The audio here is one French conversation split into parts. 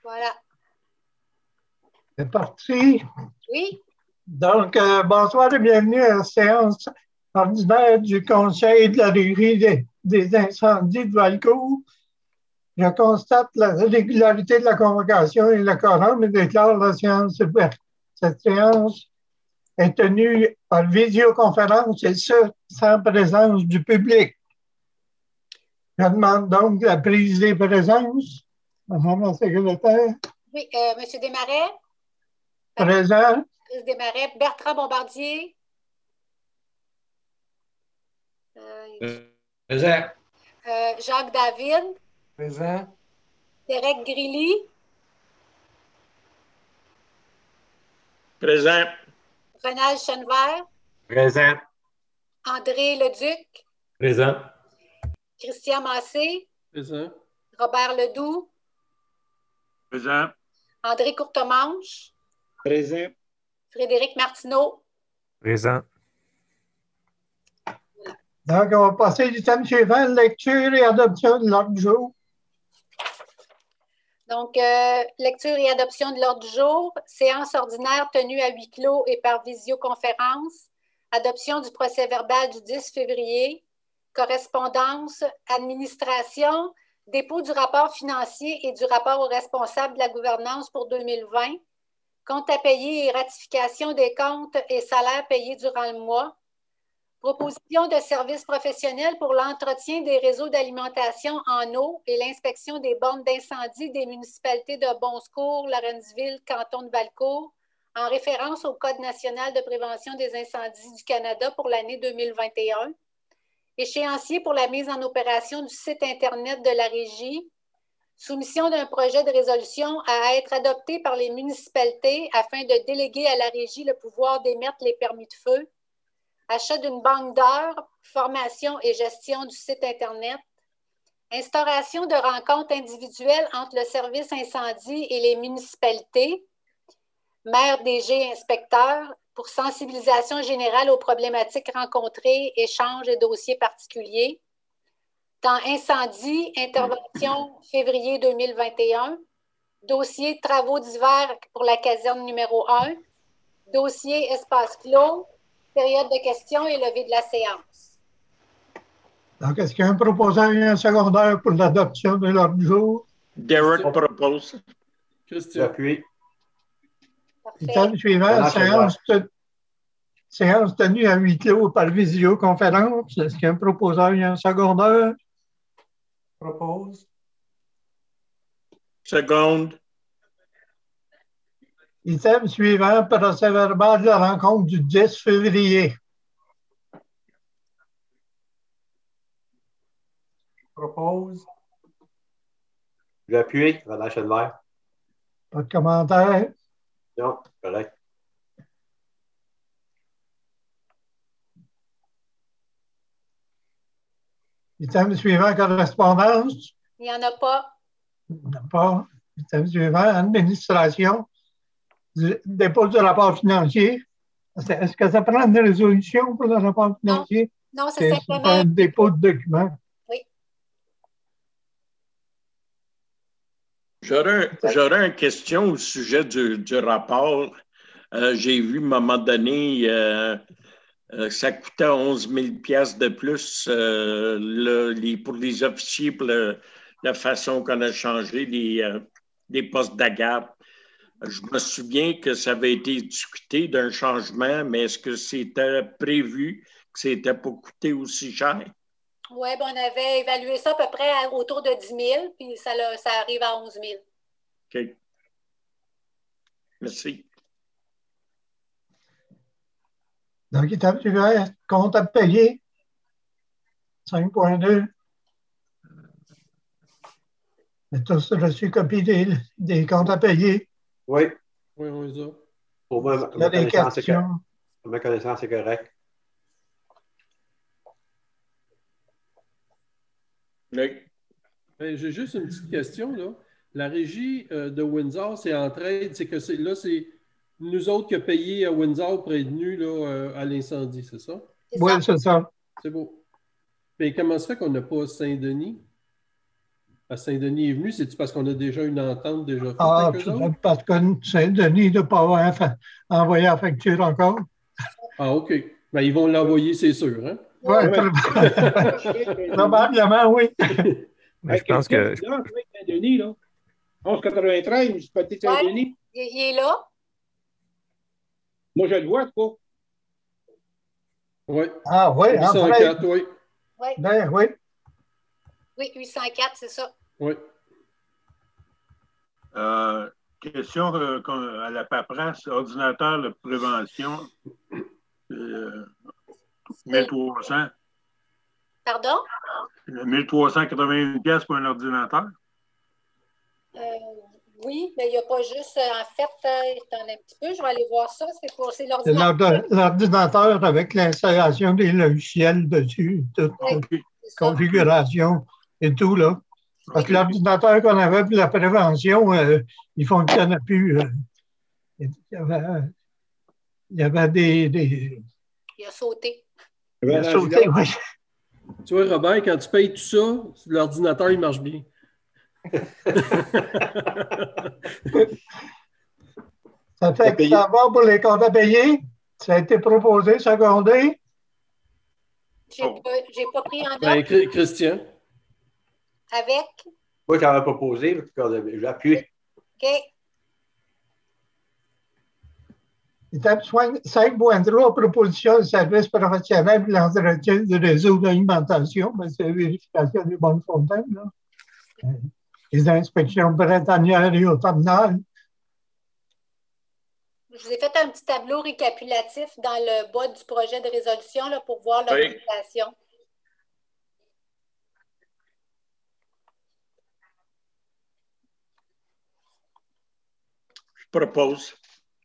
Voilà. C'est parti. Oui. Donc, bonsoir et bienvenue à la séance ordinaire du Conseil de la Régie des incendies de Valcourt. Je constate la régularité de la convocation et le quorum et déclare la séance ouverte. Cette séance est tenue par visioconférence et ce, sans présence du public. Je demande donc la prise des présences. Madame la secrétaire. Oui, M. Desmarais. Présent. Desmarais. Bertrand Bombardier. Présent. Jacques David. Présent. Derek Grilly. Présent. Ronald Chenevert. Présent. André Leduc. Présent. Christian Massé. Présent. Robert Ledoux. Présent. André Courtemanche. Présent. Frédéric Martineau. Présent. Donc, on va passer au thème suivant, lecture et adoption de l'ordre du jour. Donc, lecture et adoption de l'ordre du jour, séance ordinaire tenue à huis clos et par visioconférence, adoption du procès-verbal du 10 février, correspondance, administration, dépôt du rapport financier et du rapport aux responsables de la gouvernance pour 2020, comptes à payer et ratification des comptes et salaires payés durant le mois, proposition de services professionnels pour l'entretien des réseaux d'alimentation en eau et l'inspection des bornes d'incendie des municipalités de Bon-Secours, Lorenzville, canton de Valcourt, en référence au Code national de prévention des incendies du Canada pour l'année 2021. Échéancier pour la mise en opération du site Internet de la Régie. Soumission d'un projet de résolution à être adopté par les municipalités afin de déléguer à la Régie le pouvoir d'émettre les permis de feu. Achat d'une banque d'heures, formation et gestion du site Internet, instauration de rencontres individuelles entre le service incendie et les municipalités, maire, DG, inspecteur, pour sensibilisation générale aux problématiques rencontrées, échanges et dossiers particuliers. Temps incendie, intervention février 2021, dossier travaux d'hiver pour la caserne numéro 1, dossier espace clos, période de questions et levée de la séance. Donc, est-ce qu'il y a un proposant et un secondaire pour l'adoption de l'ordre du jour? Derek propose. Christian. J'appuie. Thème suivant, séance tenue à huis clos par visioconférence. Est-ce qu'il y a un proposant et un secondaire? Propose. Seconde. Item suivant, procès-verbal de la rencontre du 10 février. Propose. J'appuie. Ronald Chenevert. Pas de commentaire? Non, correct. Item suivant, correspondance. Il n'y en a pas. Il n'y en a pas. Item suivant, administration. Dépôt du rapport financier. Est-ce que ça prend une résolution pour le rapport financier? Non, c'est simplement un dépôt de documents. Oui. J'aurais une question au sujet du rapport. J'ai vu à un moment donné, ça coûtait 11 000 $ de plus pour les officiers, pour la façon qu'on a changé des postes d'agap. Je me souviens que ça avait été discuté d'un changement, mais est-ce que c'était prévu que c'était pour coûter aussi cher? Oui, on avait évalué ça à peu près autour de 10 000, puis ça arrive à 11 000. OK. Merci. Donc, étape suivante, compte à payer. 5.2. Vous avez tous reçu copie des comptes à payer. Oui. Oui, on les a. Pour ma Il y a des connaissance, questions. pour ma connaissance, c'est correct. Oui. J'ai juste une petite question, là. La régie de Windsor, c'est en trade, c'est que c'est nous autres qui avons payé à Windsor prévenu là, à l'incendie, c'est ça? Oui, c'est ça. C'est beau. Mais comment ça fait qu'on n'a pas Saint-Denis? à Saint-Denis est venu? C'est-tu parce qu'on a déjà une entente déjà faite Ah, avec eux autres? parce que Saint-Denis n'a pas envoyé la facture encore. Ah, OK. Ben, ils vont l'envoyer, c'est sûr, hein? Oui, probablement, oui. Mais je pense que Saint-Denis, là. 1193, municipalité de Saint-Denis. Il est là? Moi, je le vois, quoi. Oui. Ah oui, en fait. 804, oui. Oui. Ben oui. Oui, 804, c'est ça. Oui. Question à la paperasse, ordinateur de prévention, 1300. Pardon? 1381 pièces pour un ordinateur. Oui, mais il n'y a pas juste, en fait, attendez un petit peu, je vais aller voir ça. C'est C'est l'ordinateur. l'ordinateur avec l'installation des logiciels dessus, toute Oui, configuration et tout, là. Parce que l'ordinateur qu'on avait pour la prévention, il ne fonctionnait plus. Il y avait des... Il a sauté. Il a sauté, oui. Tu vois, Robert, quand tu payes tout ça, l'ordinateur, il marche bien. Ça fait que ça va pour les comptes à payer. Ça a été proposé, secondé. J'ai pas pris en note. Ben, Christian. Avec? Moi, j'avais proposé, j'appuie. OK. Étape 5.3, proposition de services professionnels pour l'entretien du réseau d'alimentation. Ben, c'est la vérification des bonnes fontaines, là. Les inspections printanières et automnales. Je vous ai fait un petit tableau récapitulatif dans le bas du projet de résolution là, pour voir l'organisation. Je propose.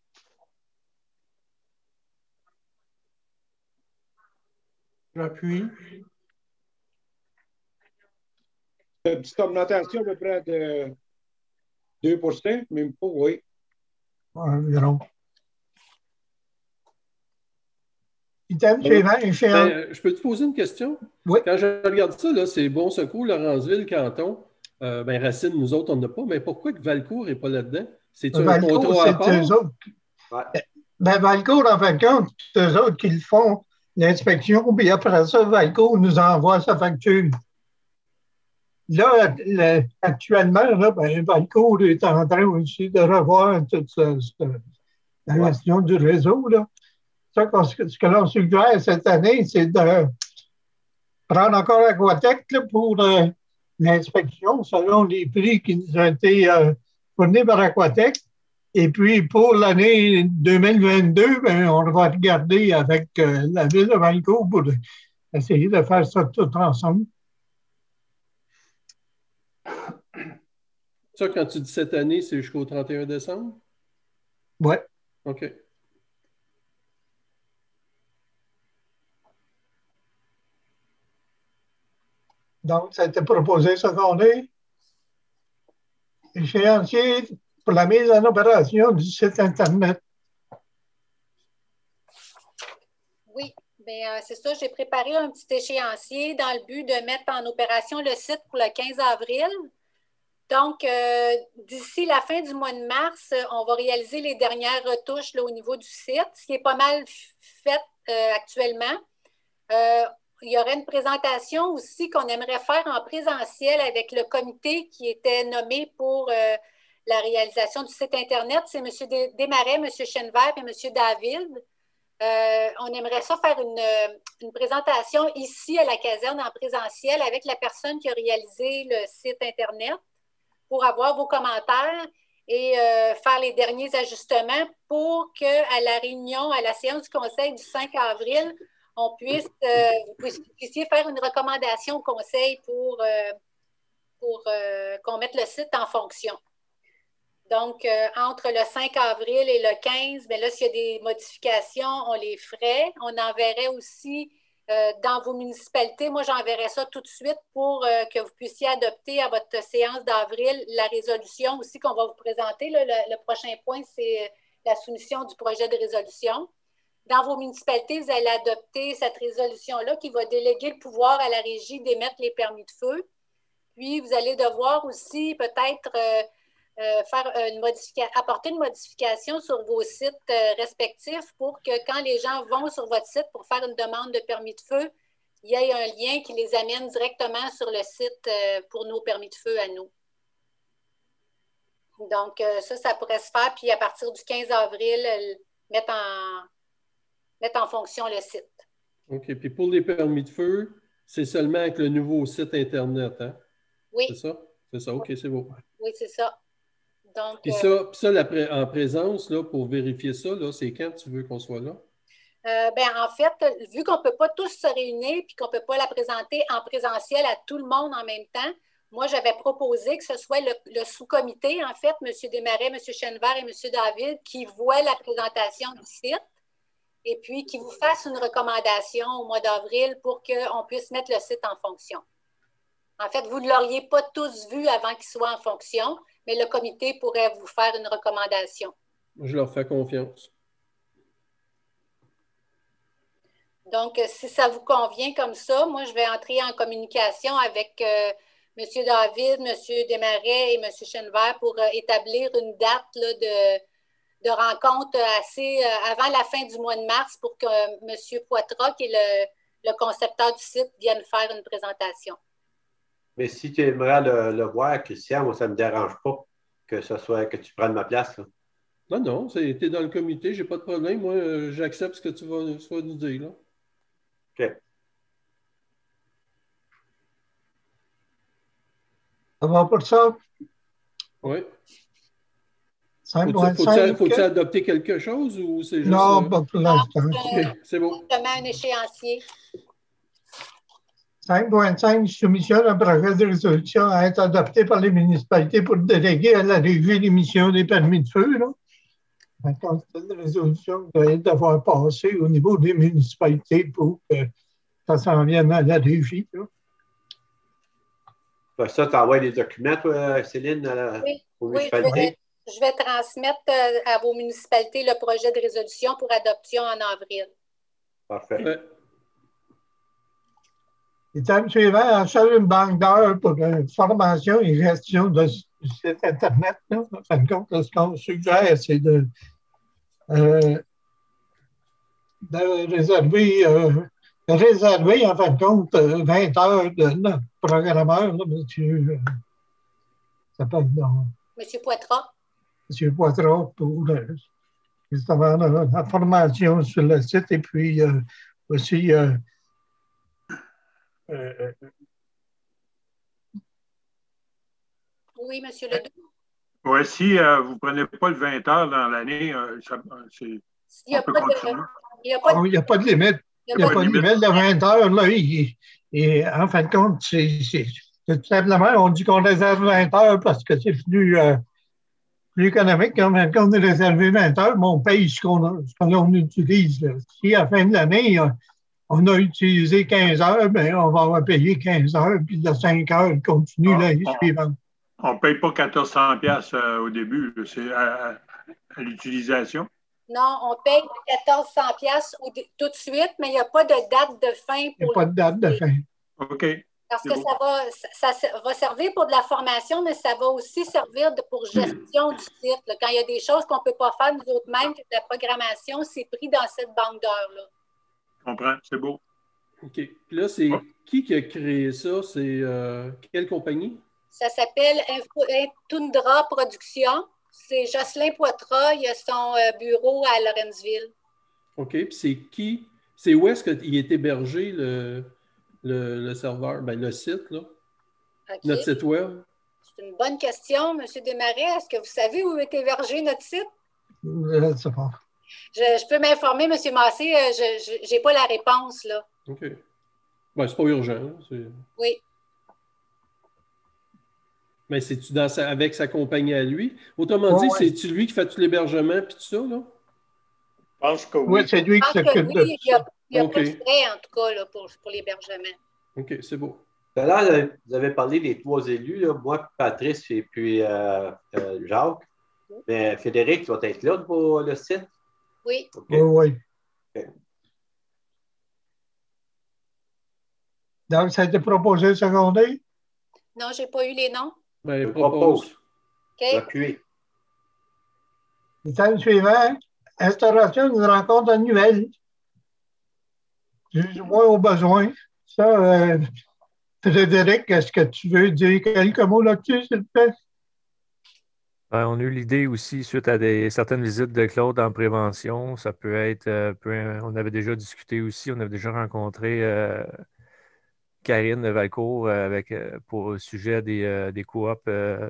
J'appuie. Une petite augmentation à peu près de 2%, même pas, oui. Environ. Item suivant, je peux te poser une question? Oui. Quand je regarde ça, là, c'est Bon Secours, Laurensville, Canton. Racine, nous autres, on n'en a pas. Mais pourquoi que Valcourt n'est pas là-dedans? C'est-tu un contrat à part? C'est eux autres. Ouais. Ben, Valcourt, en fin de compte, c'est eux autres qui le font, l'inspection, puis après ça, Valcourt nous envoie sa facture. Là, actuellement, là, ben, Valcourt est en train aussi de revoir toute la gestion du réseau. Là. Ça, ce que l'on suggère cette année, c'est de prendre encore Aquatec là, pour l'inspection selon les prix qui nous ont été fournis par Aquatec. Et puis, pour l'année 2022, ben, on va regarder avec la ville de Valcourt pour essayer de faire ça tout ensemble. Ça, quand tu dis cette année, c'est jusqu'au 31 décembre? Oui. OK. Donc, ça a été proposé secondé. Échéancier pour la mise en opération du site Internet. Oui, bien, c'est ça. J'ai préparé un petit échéancier dans le but de mettre en opération le site pour le 15 avril. Donc, d'ici la fin du mois de mars, on va réaliser les dernières retouches là, au niveau du site, ce qui est pas mal fait actuellement. Il y aurait une présentation aussi qu'on aimerait faire en présentiel avec le comité qui était nommé pour la réalisation du site Internet. C'est M. Desmarais, M. Chenevert et M. David. On aimerait ça faire une présentation ici à la caserne en présentiel avec la personne qui a réalisé le site Internet pour avoir vos commentaires et faire les derniers ajustements pour qu'à la réunion, à la séance du Conseil du 5 avril, on puisse, vous puissiez faire une recommandation au Conseil pour qu'on mette le site en fonction. Donc, entre le 5 avril et le 15, bien là, s'il y a des modifications, on les ferait. On enverrait aussi dans vos municipalités. Moi, j'enverrais ça tout de suite pour que vous puissiez adopter à votre séance d'avril la résolution aussi qu'on va vous présenter. Là, le prochain point, c'est la soumission du projet de résolution. Dans vos municipalités, vous allez adopter cette résolution-là qui va déléguer le pouvoir à la régie d'émettre les permis de feu. Puis, vous allez devoir aussi peut-être apporter une modification sur vos sites respectifs pour que quand les gens vont sur votre site pour faire une demande de permis de feu, il y ait un lien qui les amène directement sur le site pour nos permis de feu à nous. Donc, ça pourrait se faire. Puis, à partir du 15 avril, mettre en fonction le site. OK. Puis, pour les permis de feu, c'est seulement avec le nouveau site Internet, hein? Oui. C'est ça? C'est ça, OK, c'est beau. Oui, c'est ça. Donc, puis ça en présence, là, pour vérifier ça, là, c'est quand tu veux qu'on soit là? En fait, vu qu'on ne peut pas tous se réunir et qu'on ne peut pas la présenter en présentiel à tout le monde en même temps, moi, j'avais proposé que ce soit le sous-comité, en fait, M. Desmarais, M. Chenevert et M. David, qui voient la présentation du site et puis qui vous fassent une recommandation au mois d'avril pour qu'on puisse mettre le site en fonction. En fait, vous ne l'auriez pas tous vu avant qu'il soit en fonction, mais le comité pourrait vous faire une recommandation. Je leur fais confiance. Donc, si ça vous convient comme ça, moi, je vais entrer en communication avec M. David, M. Desmarais et M. Chenevert pour établir une date là, de rencontre avant la fin du mois de mars pour que M. Poitras, qui est le concepteur du site, vienne faire une présentation. Mais si tu aimerais le voir, Christian, moi, ça ne me dérange pas que tu prennes ma place. Là. Non, tu es dans le comité, je n'ai pas de problème. Moi, j'accepte ce que tu vas nous dire. Là. OK. Ça va pour ça? Oui. Faut-tu adopter quelque chose ou c'est juste... Non, pas pour l'instant. C'est bon. Justement, un échéancier. 5.5, soumission d'un projet de résolution à être adopté par les municipalités pour déléguer à la régie l'émission des permis de feu. Là. Donc, c'est une résolution qui doit devoir passer au niveau des municipalités pour que ça s'en vienne à la régie. Ça, tu envoies les documents, toi, Céline, aux municipalités? Je vais transmettre à vos municipalités le projet de résolution pour adoption en avril. Parfait. Ouais. Étape suivante, seule une banque d'heures pour formation et gestion de site Internet. Là. En fin de compte, ce qu'on suggère, c'est de réserver, en fin de compte, 20 heures de notre programmeur, là, monsieur, Monsieur Poitras. Monsieur Poitras, pour justement la formation sur le site et puis aussi oui, M. Ledoux. Oui, si vous ne prenez pas le 20 heures dans l'année, il n'y a pas de limite. Il n'y a pas de limite de 20 heures. Là, et en fin de compte, c'est tout simplement, on dit qu'on réserve 20 heures parce que c'est plus économique. En fin de compte, on réserve 20 heures, mais on paye ce qu'on utilise. Là. Si à la fin de l'année, on a utilisé 15 heures, bien, on va avoir payé 15 heures, puis de 5 heures, on continue l'année suivante. On ne paye pas 1400$ au début, c'est à l'utilisation. Non, on paye 1400$ tout de suite, mais il n'y a pas de date de fin. Il n'y a pas de date de fin. OK. Parce que ça va servir pour de la formation, mais ça va aussi servir pour gestion du site. Là. Quand il y a des choses qu'on ne peut pas faire nous autres mêmes, que de la programmation, c'est pris dans cette banque d'heures-là. Je comprends, c'est beau. OK. Puis là, c'est qui a créé ça? C'est quelle compagnie? Ça s'appelle Tundra Productions. C'est Jocelyn Poitras, il a son bureau à Lawrenceville. OK. Puis c'est qui? C'est où est-ce qu'il est hébergé le serveur? Ben, le site, là? Okay. Notre site web? C'est une bonne question, M. Desmarais. Est-ce que vous savez où est hébergé notre site? Je ne sais pas. Je peux m'informer, M. Massé. Je n'ai pas la réponse, là. OK. Ben, c'est pas urgent. Oui. Mais c'est-tu avec sa compagnie à lui? Autrement dit, c'est-tu lui qui fait tout l'hébergement et tout ça, là? Je pense que oui. Oui, c'est lui qui s'occupe de ça. Il y a pas de frais, en tout cas, là, pour l'hébergement. OK, c'est beau. Tout à l'heure, vous avez parlé des 3 élus, là, moi, Patrice et puis Jacques. Mais Frédéric, tu vas être là pour le site? Oui. Okay. Oui. Okay. Donc, ça a été proposé secondaire? Non, je n'ai pas eu les noms. Ben, Je propose. propose. OK. Reculer. Item suivant, instauration d'une rencontre annuelle. Du moins au besoin. Ça, Frédéric, est-ce que tu veux dire quelques mots là-dessus, s'il te plaît? On a eu l'idée aussi, suite à certaines visites de Claude en prévention, ça peut être, on avait déjà discuté aussi, on avait déjà rencontré Karine de Valcourt pour le sujet des coops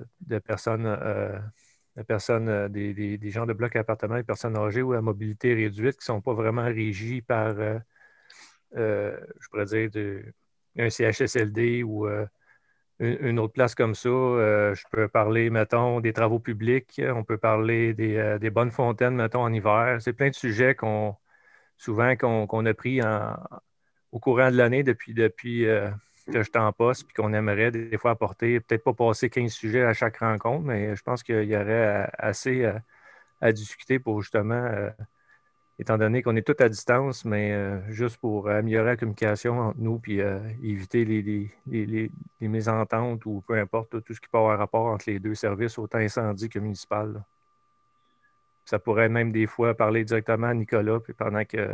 des gens de bloc appartement, des personnes âgées ou à mobilité réduite qui ne sont pas vraiment régis par, je pourrais dire, un CHSLD ou une autre place comme ça. Je peux parler, mettons, des travaux publics. On peut parler des bonnes fontaines, mettons, en hiver. C'est plein de sujets qu'on a pris au courant de l'année depuis que je suis en poste, puis qu'on aimerait des fois apporter, peut-être pas passer 15 sujets à chaque rencontre, mais je pense qu'il y aurait assez à discuter pour justement, étant donné qu'on est tous à distance, mais juste pour améliorer la communication entre nous, puis éviter les mésententes ou peu importe, tout ce qui peut avoir rapport entre les deux services, autant incendie que municipal. Là. Ça pourrait même des fois parler directement à Nicolas, puis pendant que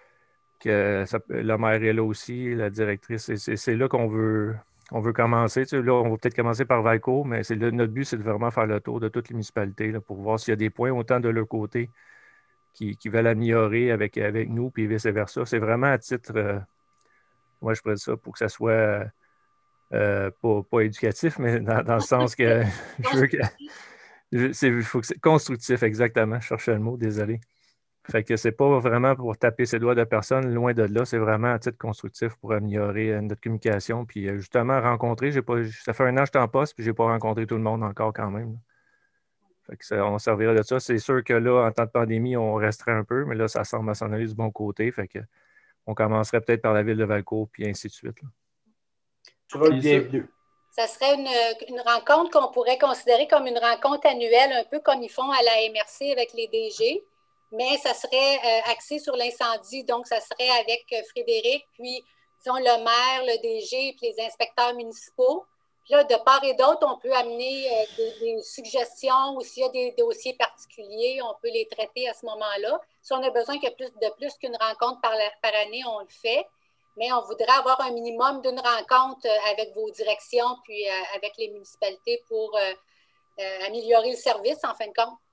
la maire est là aussi, la directrice. C'est là qu'on veut commencer. Tu sais, là, on va peut-être commencer par Valcourt, mais notre but, c'est de vraiment faire le tour de toutes les municipalités là, pour voir s'il y a des points autant de leur côté qui veulent améliorer avec nous, puis vice-versa. C'est vraiment à titre, moi, je pourrais dire ça pour que ça soit pas éducatif, mais dans le sens que je veux que. Faut que c'est constructif, exactement. Je cherchais le mot, désolé. Fait que c'est pas vraiment pour taper ses doigts de personne, loin de là, c'est vraiment à titre constructif pour améliorer notre communication. Puis justement, rencontrer, ça fait 1 an que je suis en poste, puis j'ai pas rencontré tout le monde encore quand même. Fait que on servira de ça. C'est sûr que là, en temps de pandémie, on resterait un peu, mais là, ça semble s'en aller du bon côté. Fait que on commencerait peut-être par la ville de Valcourt, puis ainsi de suite. Là. Tu seras le bienvenu. Ça serait une rencontre qu'on pourrait considérer comme une rencontre annuelle, un peu comme ils font à la MRC avec les DG, mais ça serait axé sur l'incendie. Donc, ça serait avec Frédéric, puis, disons, le maire, le DG, puis les inspecteurs municipaux. Puis là, de part et d'autre, on peut amener des suggestions ou s'il y a des dossiers particuliers, on peut les traiter à ce moment-là. Si on a besoin de plus qu'une rencontre par année, on le fait. Mais on voudrait avoir un minimum d'une rencontre avec vos directions puis avec les municipalités pour améliorer le service, en fin de compte.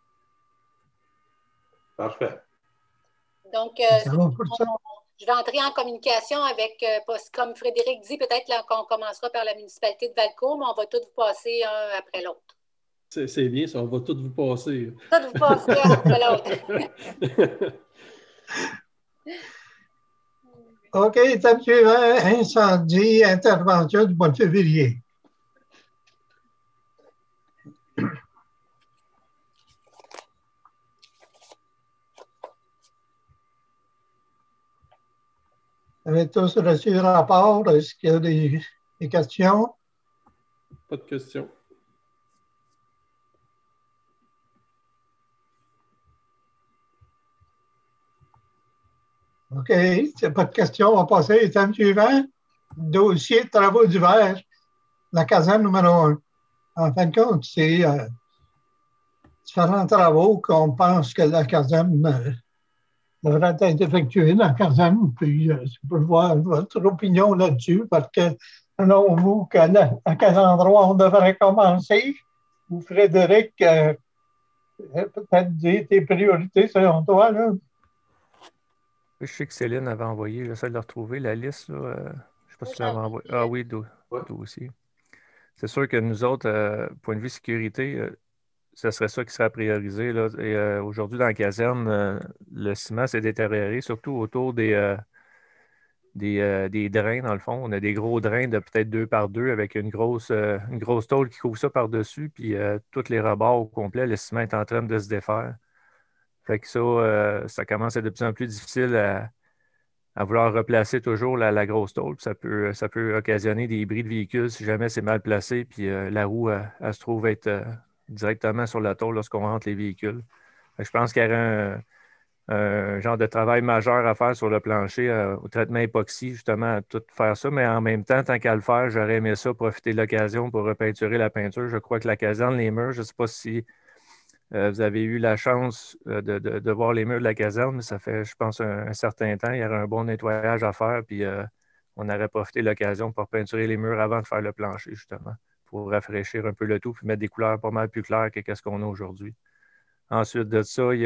Parfait. Donc, je vais entrer en communication avec, comme Frédéric dit, peut-être qu'on commencera par la municipalité de Valcourt, mais on va tous vous passer un après l'autre. C'est bien ça, on va tous vous passer. Tous vous passer un après l'autre. OK, étape suivante, incendie, intervention du mois de février. Vous avez tous reçu le rapport. Est-ce qu'il y a des questions? Pas de questions. OK, s'il n'y a pas de questions, on va passer à l'étape suivant. Dossier de travaux d'hiver, la caserne numéro 1. En fin de compte, c'est différents travaux qu'on pense que la caserne devrait être effectuée dans la caserne. Puis, je peux voir votre opinion là-dessus, parce que selon vous, à quel endroit on devrait commencer? Ou Frédéric, peut-être dire tes priorités selon toi, là? Je sais que Céline avait envoyé, j'essaie de retrouver la liste. Là, je ne sais pas si tu l'avais envoyé. Ah oui, d'où aussi. C'est sûr que nous autres, point de vue sécurité, ce serait ça qui serait priorisé. Là. Et aujourd'hui, dans la caserne, le ciment s'est détérioré, surtout autour des drains, dans le fond. On a des gros drains de peut-être 2 par 2 avec une grosse tôle qui couvre ça par-dessus, puis tous les rebords au complet, le ciment est en train de se défaire. Fait que ça commence à être de plus en plus difficile à vouloir replacer toujours la grosse tôle. Ça peut occasionner des bris de véhicules si jamais c'est mal placé, puis la roue, elle se trouve être directement sur la tôle lorsqu'on rentre les véhicules. Je pense qu'il y aurait un genre de travail majeur à faire sur le plancher au traitement époxy, justement, à tout faire ça. Mais en même temps, tant qu'à le faire, j'aurais aimé ça, profiter de l'occasion pour repeinturer la peinture. Je crois que la caserne, les murs, je ne sais pas si vous avez eu la chance de voir les murs de la caserne, mais ça fait, je pense, un certain temps. Il y aurait un bon nettoyage à faire, puis on aurait profité de l'occasion pour peinturer les murs avant de faire le plancher, justement, pour rafraîchir un peu le tout, puis mettre des couleurs pas mal plus claires que ce qu'on a aujourd'hui. Ensuite de ça,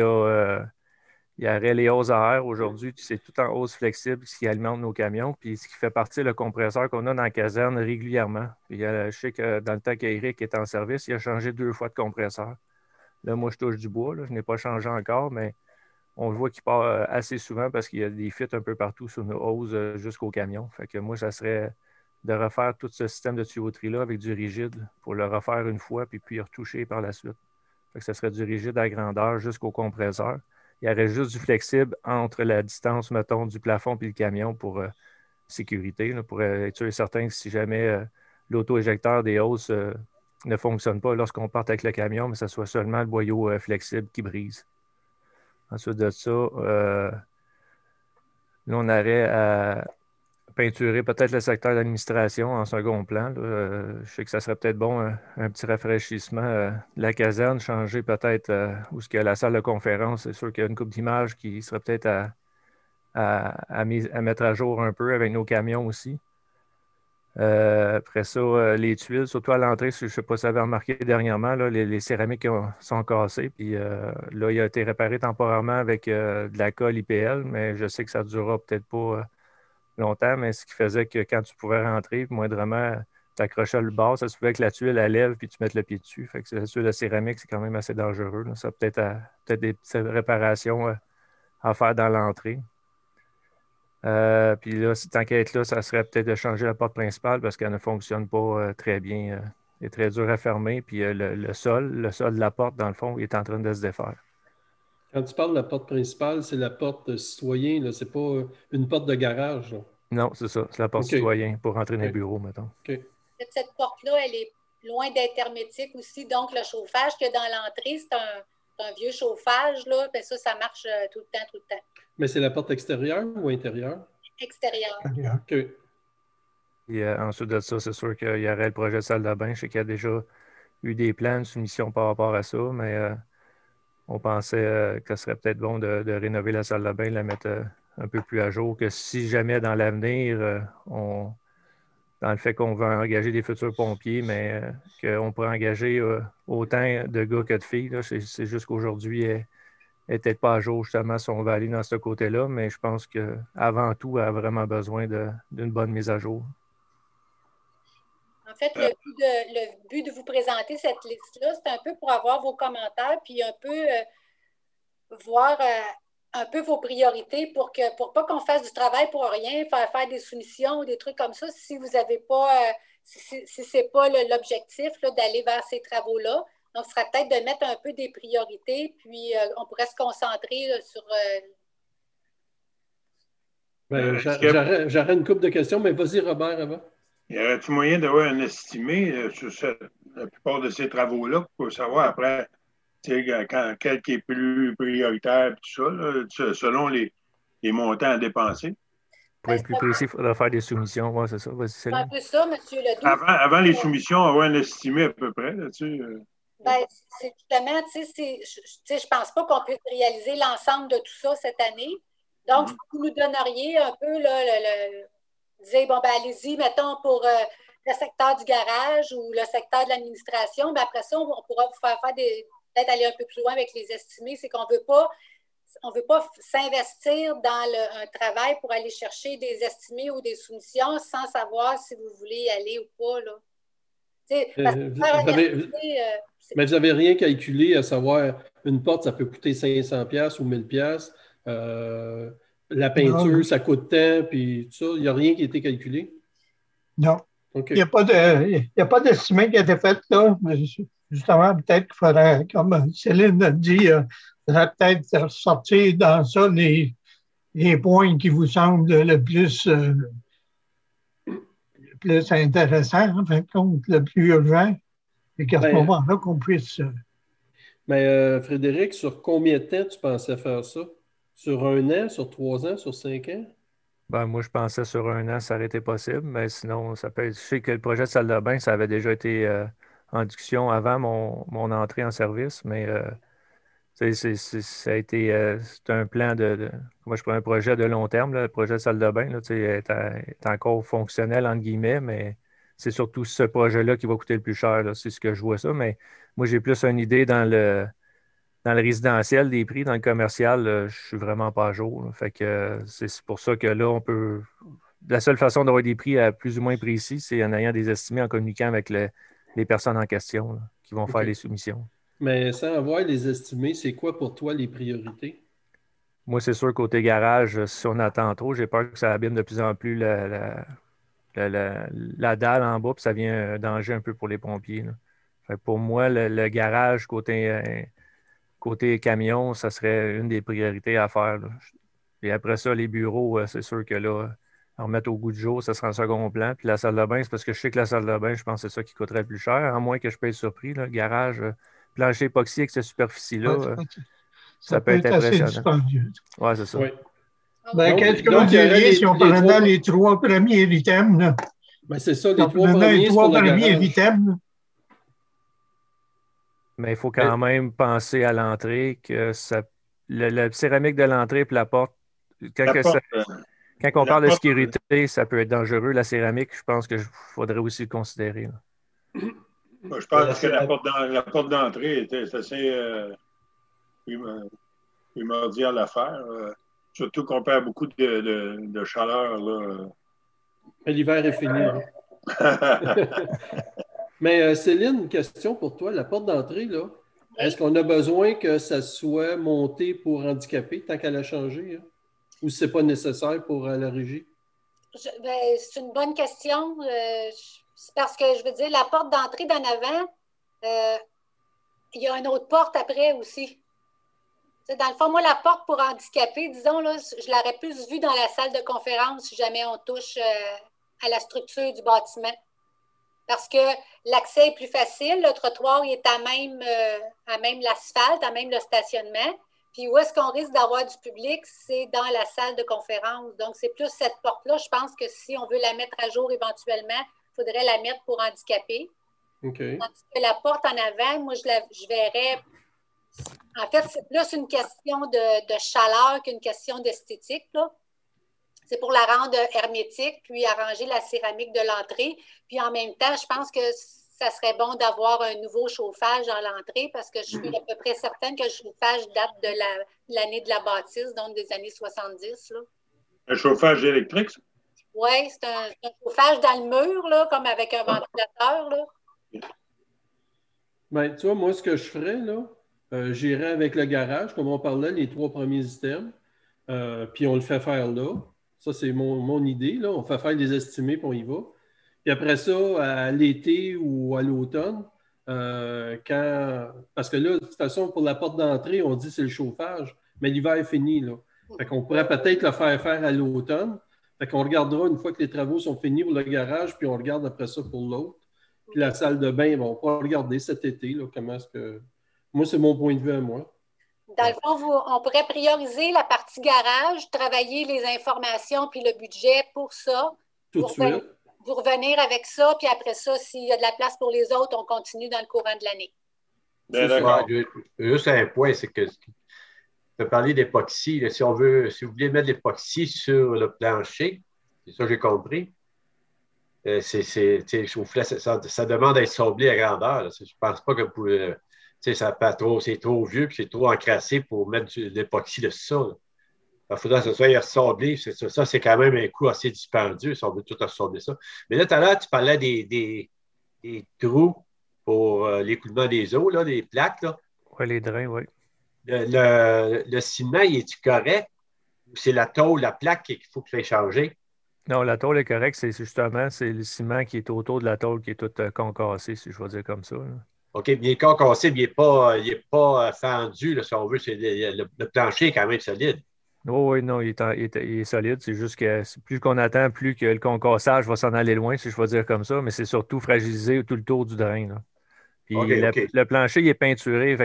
il y aurait les hausses à air aujourd'hui, c'est tout en hausse flexible, ce qui alimente nos camions, puis ce qui fait partie le compresseur qu'on a dans la caserne régulièrement. Puis, je sais que dans le temps qu'Éric est en service, il a changé 2 fois de compresseur. Là, moi, je touche du bois, là, je n'ai pas changé encore, mais on le voit qu'il part assez souvent parce qu'il y a des fuites un peu partout sur nos hausses jusqu'au camion. Fait que moi, ça serait de refaire tout ce système de tuyauterie-là avec du rigide pour le refaire une fois, puis retoucher par la suite. Fait que ça serait du rigide à grandeur jusqu'au compresseur. Il y aurait juste du flexible entre la distance, mettons, du plafond et le camion pour sécurité, là, pour être certain que si jamais l'auto-éjecteur des hausses ne fonctionne pas lorsqu'on parte avec le camion, mais ce soit seulement le boyau flexible qui brise. Ensuite de ça, là, on aurait à peinturer peut-être le secteur d'administration en second plan. Je sais que ça serait peut-être bon, un petit rafraîchissement de la caserne, changer peut-être où est-ce qu'il y a la salle de conférence. C'est sûr qu'il y a une couple d'images qui serait peut-être à mettre à jour un peu avec nos camions aussi. Après ça, les tuiles, surtout à l'entrée, je ne sais pas si vous avez remarqué dernièrement, là, les céramiques sont cassées. Puis là, il a été réparé temporairement avec de la colle IPL, mais je sais que ça ne durera peut-être pas longtemps, mais ce qui faisait que quand tu pouvais rentrer, moindrement, tu accrochais le bord, ça se pouvait que la tuile elle lève puis tu mettes le pied dessus. Fait que la tuile de céramique, c'est quand même assez dangereux, là. Ça peut-être des petites réparations à faire dans l'entrée. Puis là, tant qu'à être là, ça serait peut-être de changer la porte principale parce qu'elle ne fonctionne pas très bien. Elle est très dur à fermer. Puis le sol de la porte, dans le fond, il est en train de se défaire. Quand tu parles de la porte principale, c'est la porte citoyen, là. C'est pas une porte de garage, là. Non, c'est ça. C'est la porte citoyen pour rentrer dans les bureaux, mettons. Cette porte-là, elle est loin d'être hermétique aussi. Donc, le chauffage qu'il y a dans l'entrée, c'est un vieux chauffage, là. Ben ça marche tout le temps. Mais c'est la porte extérieure ou intérieure? Extérieure. OK. Et ensuite de ça, c'est sûr qu'il y aurait le projet de salle de bain. Je sais qu'il y a déjà eu des plans de soumission par rapport à ça, mais on pensait que ce serait peut-être bon de rénover la salle de bain, de la mettre un peu plus à jour, que si jamais dans l'avenir, dans le fait qu'on veut engager des futurs pompiers, mais qu'on pourrait engager autant de gars que de filles. Là. C'est juste qu'aujourd'hui, elle n'est peut-être pas à jour justement si on va aller dans ce côté-là, mais je pense qu'avant tout, elle a vraiment besoin d'une bonne mise à jour. En fait, le but de vous présenter cette liste-là, c'est un peu pour avoir vos commentaires, puis un peu voir un peu vos priorités pour pas qu'on fasse du travail pour rien, faire des soumissions ou des trucs comme ça, si vous n'avez pas, si ce n'est pas l'objectif d'aller vers ces travaux-là. Donc, ce serait peut-être de mettre un peu des priorités, puis on pourrait se concentrer sur... J'aurais une couple de questions, mais vas-y, Robert, avant. Y aurait-il moyen d'avoir un estimé sur la plupart de ces travaux-là pour savoir après quel qui est plus prioritaire, tout ça, là, selon les montants à dépenser? Pour être plus précis, il faudra faire des soumissions. Oui, c'est ça. C'est un peu ça, M. Ledoux. Avant les soumissions, avoir un estimé à peu près, là, tu sais. Ben, c'est justement, je pense pas qu'on puisse réaliser l'ensemble de tout ça cette année. Donc, vous nous donneriez un peu dire, bon, ben, allez-y, mettons, pour le secteur du garage ou le secteur de l'administration. Ben, après ça, on pourra vous faire peut-être aller un peu plus loin avec les estimés. C'est qu'on ne veut pas s'investir dans un travail pour aller chercher des estimés ou des soumissions sans savoir si vous voulez y aller ou pas, là. Mais vous n'avez rien calculé à savoir, une porte, ça peut coûter 500$ ou 1000$. La peinture, ça coûte tant, puis tout ça. Il n'y a rien qui a été calculé? Non. Okay. Il n'y a pas d'estimé qui a été fait là. Mais justement, peut-être qu'il faudrait, comme Céline a dit, il faudrait peut-être sortir dans ça les points qui vous semblent le plus intéressant, en fin de compte, le plus urgent, et qu'à ce moment-là, qu'on puisse... Mais Frédéric, sur combien de temps tu pensais faire ça? Sur 1 an, sur 3 ans, sur 5 ans? Ben, moi, je pensais sur 1 an, ça aurait été possible, mais sinon, ça peut être. Je sais que le projet de salle de bain, ça avait déjà été en discussion avant mon entrée en service, mais ça a été c'est un plan moi, je prends un projet de long terme, là, le projet de salle de bain, là, est encore fonctionnel, entre guillemets, mais c'est surtout ce projet-là qui va coûter le plus cher, là, c'est ce que je vois ça. Mais moi, j'ai plus une idée dans le résidentiel des prix, dans le commercial, je suis vraiment pas à jour, là. Fait que c'est pour ça que là, on peut. La seule façon d'avoir des prix à plus ou moins précis, c'est en ayant des estimés, en communiquant avec les personnes en question là, qui vont faire OK. les soumissions. Mais sans avoir les estimés, c'est quoi pour toi les priorités? Moi, c'est sûr, côté garage, si on attend trop, j'ai peur que ça abîme de plus en plus la dalle en bas, puis ça devient un danger un peu pour les pompiers, là. Fait que pour moi, le garage côté camion, ça serait une des priorités à faire, là. Et après ça, les bureaux, c'est sûr que là, en remettre au goût du jour, ça sera en second plan. Puis la salle de bain, c'est parce que je sais que la salle de bain, je pense que c'est ça qui coûterait le plus cher, à moins que je paye surpris, là. Garage, plancher époxy avec cette superficie-là, ça peut être assez impressionnant. dispendieux. Oui, c'est ça. Oui. Ben, Donc, qu'est-ce que donc, vous il y aurait diriez si on les prenait trois- les 3 premiers items, là? Ben, c'est ça, Si les on 3 prenait premiers, les c'est 3 pour le premiers garage. items, là. Mais il faut quand même penser à l'entrée que la céramique de l'entrée et la porte, quand, La porte, quand on la parle de porte, sécurité, ça peut être dangereux. La céramique, je pense qu'il faudrait aussi le considérer, là. je pense que la porte d'entrée était assez primordiale à faire. Surtout qu'on perd beaucoup de chaleur. Là. Mais l'hiver est fini, là. Mais Céline, une question pour toi. La porte d'entrée, là, est-ce qu'on a besoin que ça soit monté pour handicapés tant qu'elle a changé, hein? Ou c'est pas nécessaire pour la régie? C'est une bonne question. C'est parce que, je veux dire, la porte d'entrée d'en avant, il y a une autre porte après aussi. T'sais, dans le fond, moi, la porte pour handicapés, disons, là, je l'aurais plus vue dans la salle de conférence si jamais on touche à la structure du bâtiment. Parce que l'accès est plus facile, le trottoir il est à même l'asphalte, à même le stationnement. Puis où est-ce qu'on risque d'avoir du public? C'est dans la salle de conférence. Donc, c'est plus cette porte-là. Je pense que si on veut la mettre à jour éventuellement, il faudrait la mettre pour handicapés. OK. Tandis que la porte en avant, moi, je verrais. En fait, c'est plus une question de chaleur qu'une question d'esthétique, là. C'est pour la rendre hermétique, puis arranger la céramique de l'entrée. Puis en même temps, je pense que ça serait bon d'avoir un nouveau chauffage dans l'entrée parce que je suis à peu près certaine que le chauffage date de l'année de la bâtisse, donc des années 70. Là. Un chauffage électrique, ça? Oui, c'est un chauffage dans le mur, là, comme avec un ventilateur. Là. Ben, tu vois, moi, ce que je ferais, là, j'irais avec le garage, comme on parlait, les 3 premiers items, puis on le fait faire là. Ça, c'est mon idée, là. On fait faire des estimés, puis on y va. Puis après ça, à l'été ou à l'automne, parce que là, de toute façon, pour la porte d'entrée, on dit c'est le chauffage, mais l'hiver est fini, là. Fait qu'on pourrait peut-être le faire faire à l'automne. Fait qu'on regardera une fois que les travaux sont finis pour le garage, puis on regarde après ça pour l'autre. Puis la salle de bain, on pourra regarder cet été, là, comment est-ce que... Moi, c'est mon point de vue à moi. Dans le fond, on pourrait prioriser la partie garage, travailler les informations puis le budget pour ça. Tout de suite. Vous revenir avec ça, puis après ça, s'il y a de la place pour les autres, on continue dans le courant de l'année. Bien, d'accord. Juste un point, c'est que tu as parlé d'époxy. Si vous voulez mettre l'époxy sur le plancher, c'est ça que j'ai compris. Ça demande d'être sablé à grandeur. Là. Je ne pense pas que vous pouvez. C'est trop vieux et c'est trop encrassé pour mettre de l'époxy de ça. Il faudra que ce soit ressemblé. Ça, c'est quand même un coût assez dispendieux si on veut tout ressembler ça. Mais là, tout à l'heure, tu parlais des trous pour l'écoulement des eaux, là, des plaques. Oui, les drains, oui. Le ciment, est-tu correct? Ou c'est la tôle, la plaque qu'il faut que tu aies changé? Non, la tôle est correcte. C'est le ciment qui est autour de la tôle qui est tout concassé, si je veux dire comme ça, là. OK, bien concassé, mais il n'est pas fendu, là, si on veut. Le plancher est quand même solide. Oh, oui, non, il est solide. C'est juste que plus qu'on attend, plus que le concassage va s'en aller loin, si je veux dire comme ça. Mais c'est surtout fragilisé tout le tour du drain, là. Puis OK. le plancher, il est peinturé. Fait que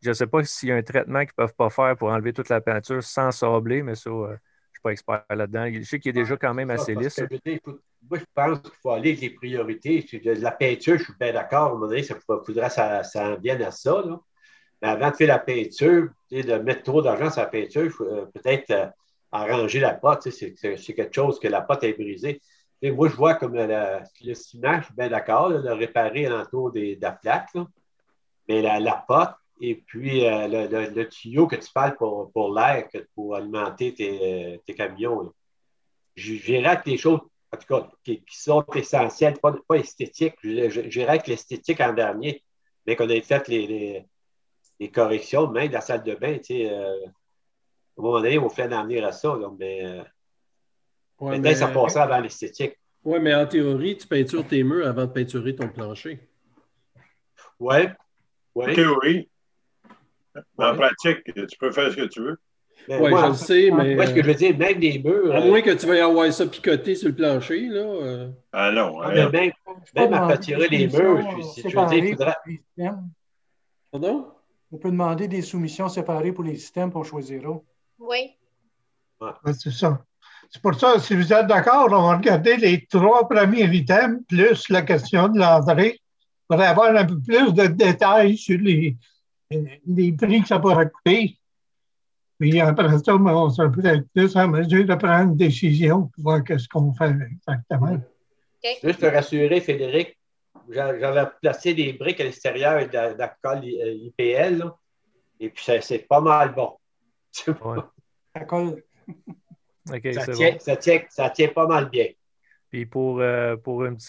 Je ne sais pas s'il y a un traitement qu'ils ne peuvent pas faire pour enlever toute la peinture sans sabler, mais ça, je ne suis pas expert là-dedans. Je sais qu'il est déjà quand même assez lisse. Je veux dire, moi, je pense qu'il faut aller avec les priorités. La peinture, je suis bien d'accord. À un moment donné, il faudrait que ça en vienne à ça. Là. Mais avant de faire la peinture, de mettre trop d'argent sur la peinture, il faut peut-être arranger la pâte. C'est quelque chose que la pâte est brisée. Et moi, je vois comme le ciment, je suis bien d'accord, le réparer alentour de la plaque. Là. Mais la pâte et puis le tuyau que tu parles pour l'air, pour alimenter tes camions. J'irais avec les choses, en tout cas, qui sont essentielles, pas esthétiques. J'irais avec l'esthétique en dernier, mais qu'on ait fait les corrections, même de la salle de bain. À un moment donné, on fait en venir à ça. Là, mais peut-être ça passera avant l'esthétique. Oui, mais en théorie, tu peintures tes murs avant de peinturer ton plancher. Oui. En théorie. En pratique, tu peux faire ce que tu veux. Oui, je le sais, mais. Moi, ce que je veux dire, même les murs. À moins que tu veuilles avoir ça picoté sur le plancher, là. Ah non. Même à retirer les murs, je veux dire, il faudra. Pardon? On peut demander des soumissions séparées pour les systèmes qu'on choisira. Oui. Ouais, c'est ça. C'est pour ça, si vous êtes d'accord, on va regarder les 3 premiers items, plus la question de l'entrée, pour avoir un peu plus de détails sur les prix que ça pourrait coûter. Puis après ça, on sera peut-être plus en mesure de prendre une décision pour voir ce qu'on fait exactement. Okay. Juste te rassurer, Frédéric, j'avais placé des briques à l'extérieur de la colle IPL, là, et puis c'est pas mal bon. Ouais. Ça colle. Okay, ça tient pas mal bien. Puis pour le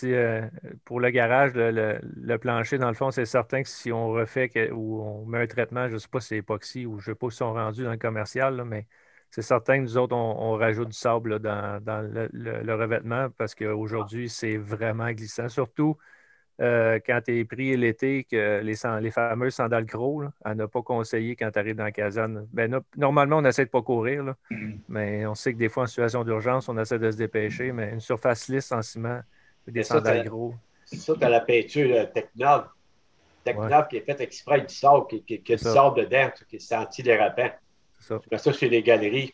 garage, le plancher, dans le fond, c'est certain que si on refait ou on met un traitement, je ne sais pas si c'est époxy ou je ne sais pas si sont rendus dans le commercial, là, mais c'est certain que nous autres, on rajoute du sable là, dans le revêtement parce qu'aujourd'hui, c'est vraiment glissant. Surtout quand tu es pris l'été, que les fameuses sandales gros, là, à ne pas conseiller quand tu arrives dans la caserne. Ben, normalement, on essaie de ne pas courir, là, mais on sait que des fois, en situation d'urgence, on essaie de se dépêcher, mais une surface lisse en ciment, des sandales gros. C'est ça, tu as la peinture Technov. Technov qui est faite exprès avec du sable, qui a du sable dedans, qui est anti-dérapant. C'est ça. Mais ça, c'est les galeries,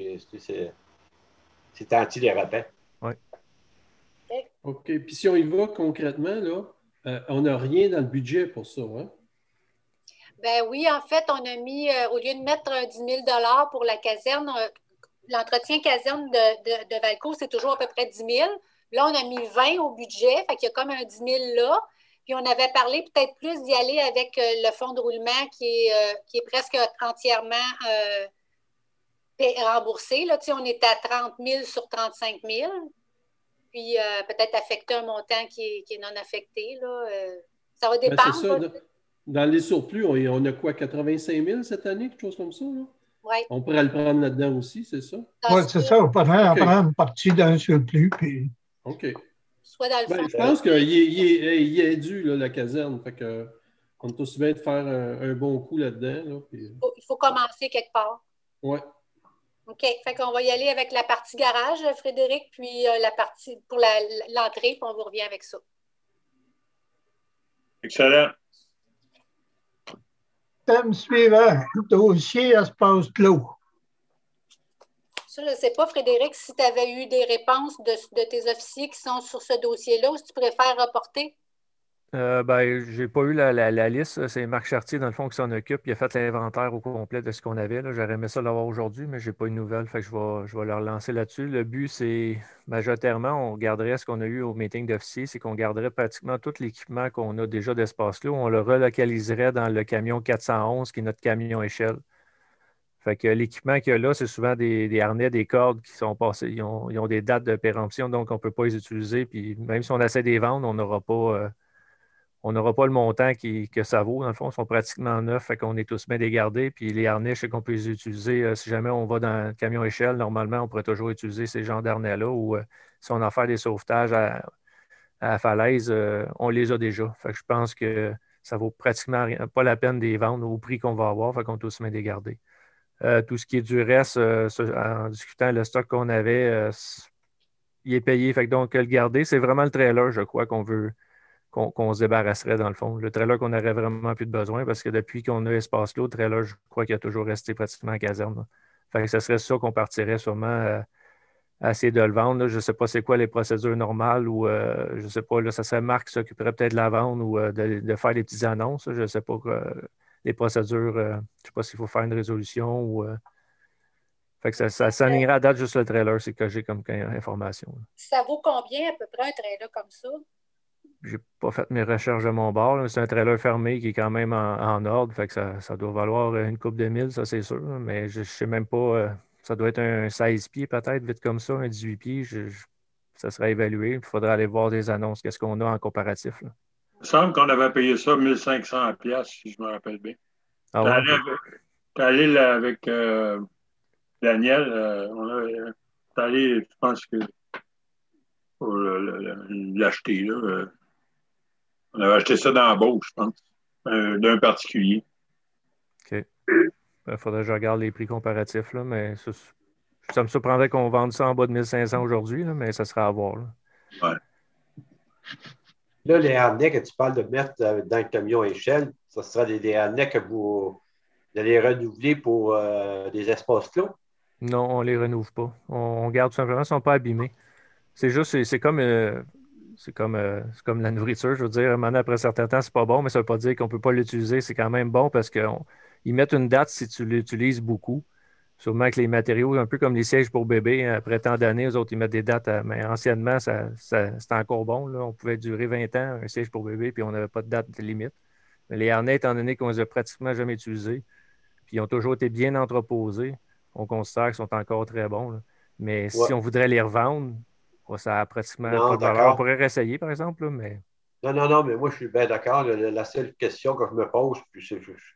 c'est anti-dérapant. Oui. OK. Puis si on y va concrètement, là, on n'a rien dans le budget pour ça, hein? Ben oui, en fait, on a mis, au lieu de mettre 10 000 pour la caserne, l'entretien caserne de Valco, c'est toujours à peu près 10 000. Là, on a mis 20 au budget, fait qu'il y a comme un 10 000 là. Puis on avait parlé peut-être plus d'y aller avec le fonds de roulement qui est presque entièrement remboursé. Là, on est à 30 000 sur 35 000. Puis peut-être affecter un montant qui est non affecté. Là. Ça va dépendre. C'est ça, dans les surplus, on a quoi, 85 000 cette année, quelque chose comme ça? Oui. On pourrait le prendre là-dedans aussi, c'est ça? Oui, c'est ça. On pourrait en prendre une partie d'un surplus. Puis... OK. Soit dans le fond. Je pense qu'il est dû, là, la caserne. Fait que, on est aussi bien de faire un bon coup là-dedans. Là, puis... Il faut commencer quelque part. Oui. OK. Fait qu'on va y aller avec la partie garage, Frédéric, puis la partie pour l'entrée, puis on vous revient avec ça. Excellent. Thème suivant, dossier espace clos. Ça, je ne sais pas, Frédéric, si tu avais eu des réponses de tes officiers qui sont sur ce dossier-là ou si tu préfères reporter. Ben, j'ai pas eu la liste. C'est Marc Chartier, dans le fond, qui s'en occupe. Il a fait l'inventaire au complet de ce qu'on avait. J'aurais aimé ça l'avoir aujourd'hui, mais je n'ai pas eu de nouvelles. Fait que je vais leur lancer là-dessus. Le but, c'est majoritairement, on garderait ce qu'on a eu au meeting d'officiers, c'est qu'on garderait pratiquement tout l'équipement qu'on a déjà d'espace là. On le relocaliserait dans le camion 411, qui est notre camion échelle. Fait que l'équipement qu'il y a là, c'est souvent des harnais, des cordes qui sont passés. Ils ont des dates de péremption, donc on ne peut pas les utiliser. Puis même si on essaie de les vendre, on n'aura pas le montant que ça vaut. Dans le fond, ils sont pratiquement neufs, fait qu'on est tous bien des gardés. Puis les harnais, je sais qu'on peut les utiliser. Si jamais on va dans le camion échelle, normalement, on pourrait toujours utiliser ces genres d'harnais-là. Ou si on a fait des sauvetages à la falaise, on les a déjà. Fait que je pense que ça vaut pratiquement pas la peine de les vendre au prix qu'on va avoir. Fait qu'on est tous bien des gardés. Tout ce qui est du reste, en discutant le stock qu'on avait, il est payé. Fait que donc, le garder, c'est vraiment le trailer, je crois, qu'on veut qu'on se débarrasserait dans le fond. Le trailer qu'on n'aurait vraiment plus de besoin parce que depuis qu'on a Espace Clos, le trailer, je crois qu'il a toujours resté pratiquement en caserne. Là. Fait que ce serait ça qu'on partirait sûrement à essayer de le vendre. Là. Je ne sais pas c'est quoi les procédures normales ou je ne sais pas, là, ça serait Marc qui s'occuperait peut-être de la vendre ou de faire des petites annonces. Là. Je ne sais pas les procédures, je ne sais pas s'il faut faire une résolution ou. Fait que ça s'alignera à date juste le trailer, c'est que j'ai comme information. Là. Ça vaut combien à peu près un trailer comme ça? J'ai pas fait mes recherches de mon bord. Là. C'est un trailer fermé qui est quand même en ordre. Fait que ça doit valoir une couple de mille, ça c'est sûr. Là. Mais je ne sais même pas. Ça doit être un 16 pieds peut-être, vite comme ça, un 18 pieds. Ça serait évalué. Il faudrait aller voir des annonces. Qu'est-ce qu'on a en comparatif? Là. Il me semble qu'on avait payé ça 1500 piastres, si je me rappelle bien. Ah ouais? T'es allé là, avec Daniel. T'es allé, je pense que pour l'acheter. Là, on avait acheté ça dans la Beauce, je pense, d'un particulier. OK. Il faudrait que je regarde les prix comparatifs, là, mais ça me surprendrait qu'on vende ça en bas de 1500 aujourd'hui, là, mais ça sera à voir. Là. Ouais. Là, les harnais que tu parles de mettre dans le camion à échelle, ça sera des harnais que vous allez renouveler pour des espaces clos? Non, on ne les renouvelle pas. On garde tout simplement, ils ne sont pas abîmés. C'est juste, c'est comme la nourriture, je veux dire, maintenant, après un certain temps, c'est pas bon, mais ça ne veut pas dire qu'on ne peut pas l'utiliser. C'est quand même bon parce qu'ils mettent une date si tu l'utilises beaucoup. Sûrement que les matériaux, un peu comme les sièges pour bébé, hein, après tant d'années, eux autres, ils mettent des dates. Mais anciennement, c'était encore bon. Là. On pouvait durer 20 ans, un siège pour bébé, puis on n'avait pas de date limite. Mais les harnais, étant donné qu'on les a pratiquement jamais utilisés, puis ils ont toujours été bien entreposés, on considère qu'ils sont encore très bons. Là. Mais si on voudrait les revendre, ça a pratiquement pas de valeur. On pourrait réessayer, par exemple, là, mais. Non, mais moi, je suis bien d'accord. La seule question que je me pose, puis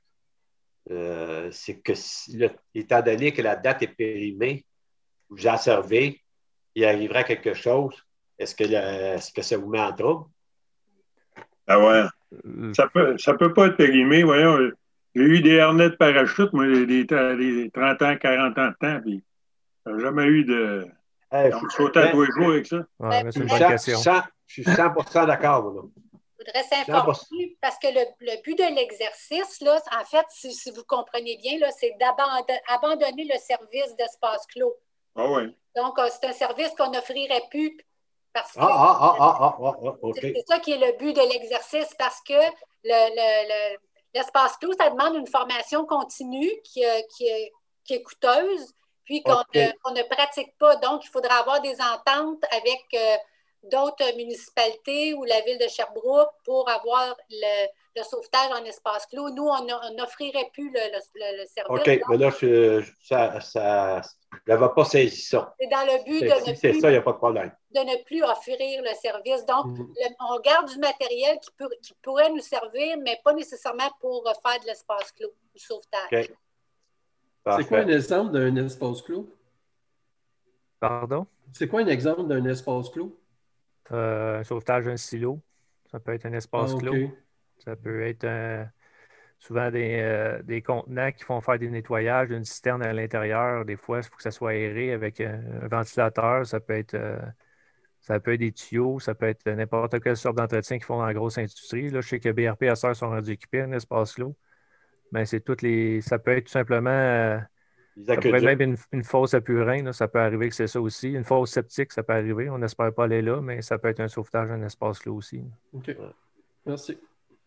c'est que étant donné que la date est périmée, vous en servez, il arriverait quelque chose, est-ce que ça vous met en trouble? Ah ouais. Ça peut pas être périmé. Voyons, j'ai eu des harnais de parachute, moi, des 30 ans, 40 ans de temps, puis j'ai jamais eu de. On sautait à tous les jours avec ça. Ouais, mais c'est une bonne question. Je suis 100% d'accord, moi. Il faudrait s'informer parce que le but de l'exercice, là, en fait, si vous comprenez bien, là, c'est d'abandonner le service d'espace clos. Ah oui. Donc, c'est un service qu'on n'offrirait plus parce que okay. C'est ça qui est le but de l'exercice parce que l'espace clos, ça demande une formation continue qui est coûteuse puis qu'on ne pratique pas. Donc, il faudra avoir des ententes avec d'autres municipalités ou la ville de Sherbrooke pour avoir le sauvetage en espace clos. Nous, on n'offrirait plus le service. OK, mais là, je n'avais pas saisi ça. C'est dans le but c'est ça, il n'y a pas de problème. De ne plus offrir le service. Donc, on garde du matériel qui pourrait nous servir, mais pas nécessairement pour faire de l'espace clos, du sauvetage. OK. C'est quoi un exemple d'un espace clos? Pardon? C'est quoi un exemple d'un espace clos? Un sauvetage d'un silo. Ça peut être un espace clos. Ça peut être souvent des contenants qui font faire des nettoyages d'une citerne à l'intérieur. Des fois, il faut que ça soit aéré avec un ventilateur. Ça peut être des tuyaux. Ça peut être n'importe quelle sorte d'entretien qu'ils font dans la grosse industrie. Là, je sais que BRP à Sœur sont rendus équipés un espace clos. Mais c'est ça peut être tout simplement. Ça peut être même une fosse à purin, là, ça peut arriver que c'est ça aussi. Une fosse septique, ça peut arriver. On n'espère pas aller là, mais ça peut être un sauvetage d'un espace clos aussi. OK. Merci.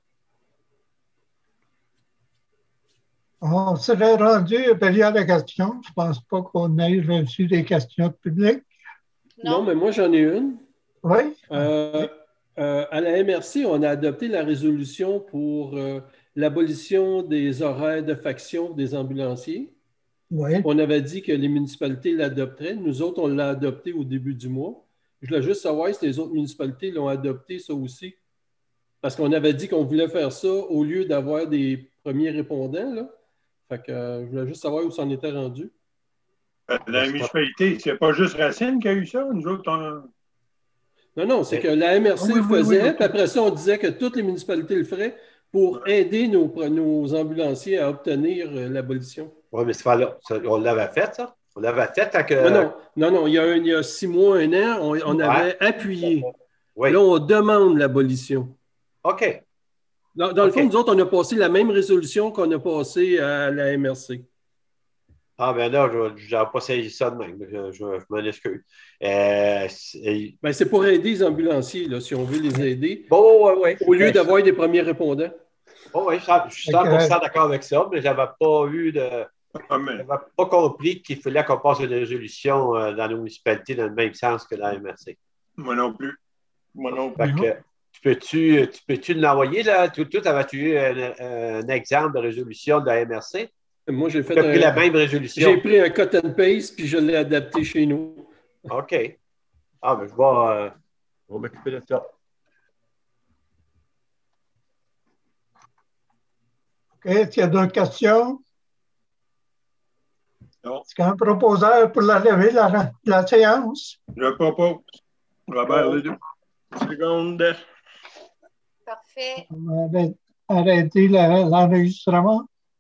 On serait rendu à période de questions. Je ne pense pas qu'on ait reçu des questions de public. Non, mais moi, j'en ai une. Oui. À la MRC, on a adopté la résolution pour l'abolition des horaires de faction des ambulanciers. Oui. On avait dit que les municipalités l'adopteraient. Nous autres, on l'a adopté au début du mois. Je voulais juste savoir si les autres municipalités l'ont adopté, ça aussi. Parce qu'on avait dit qu'on voulait faire ça au lieu d'avoir des premiers répondants. Là. Fait que je voulais juste savoir où ça en était rendu. Dans la municipalité, c'est pas juste Racine qui a eu ça? Nous autres, Non, c'est que la MRC le faisait, puis après ça, on disait que toutes les municipalités le feraient pour aider nos ambulanciers à obtenir l'abolition. Oui, mais on l'avait fait, ça? On l'avait fait tant que... Non, il y a 6 mois, 1 an, on avait appuyé. Oui. Là, on demande l'abolition. OK. Dans le fond, nous autres, on a passé la même résolution qu'on a passée à la MRC. Ah, ben là, je n'avais pas saisi ça de même. Je m'en excuse. C'est pour aider les ambulanciers, là, si on veut les aider. Bon, oui. Au lieu d'avoir des premiers répondants. Oh, oui, je suis 100% d'accord avec ça, mais je n'avais pas j'avais pas compris qu'il fallait qu'on passe une résolution dans nos municipalités dans le même sens que la MRC. Moi non plus. Fait que, tu peux-tu l'envoyer, là? Tout avais-tu eu un exemple de résolution de la MRC? Moi, j'ai fait la même résolution. J'ai pris un cut and paste puis je l'ai adapté chez nous. OK. Ah, mais je vais m'occuper de ça. OK. Est-ce qu'il y a d'autres questions? Non. Est-ce qu'il y a un proposeur pour la levée de la séance? Je propose. Robert Ledoux. Seconde. Parfait. On va arrêter l'enregistrement.